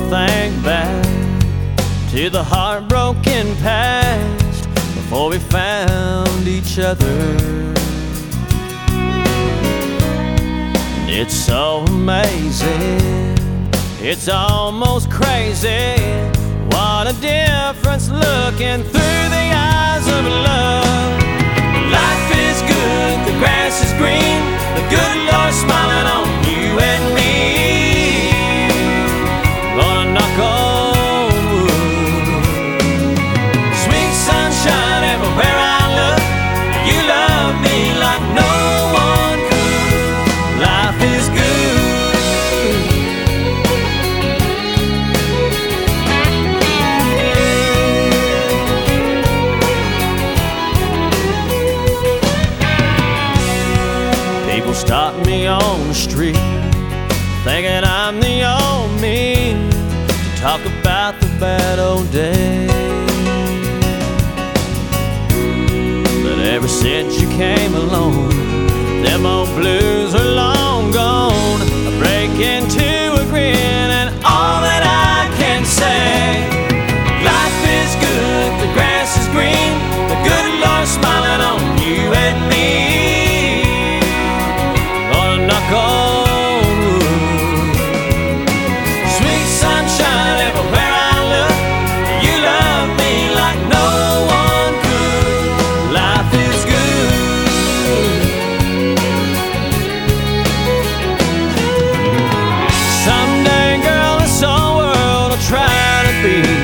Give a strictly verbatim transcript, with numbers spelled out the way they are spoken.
think back to the heartbroken past before we found each other. It's so amazing, it's almost crazy, what a difference looking through the eyes of love. Life is good, the grass is green, the good Lord's smiling on you and me. Gonna knock on wood. Sweet sunshine everywhere I look, you love me like no one could. Life is good. People stop me on the street, thinking I'm the old me, to talk about the bad old days. But ever since you came along, them old blues are long gone. I break into a grin and all that I can say, life is good, the grass is green, the good Lord's smiling on you and me. Gonna knock on wood. Sweet sunshine everywhere I look, you love me like no one could. Life is good. Someday, girl, this whole world will try to be